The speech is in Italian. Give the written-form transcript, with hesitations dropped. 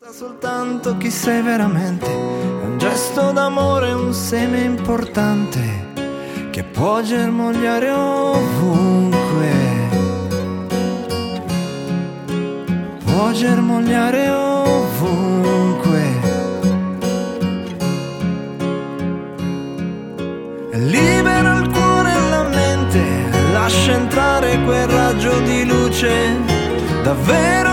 Soltanto chi sei veramente è un gesto d'amore, un seme importante che può germogliare ovunque, può germogliare ovunque. Libera il cuore e la mente, lascia entrare quel raggio di luce davvero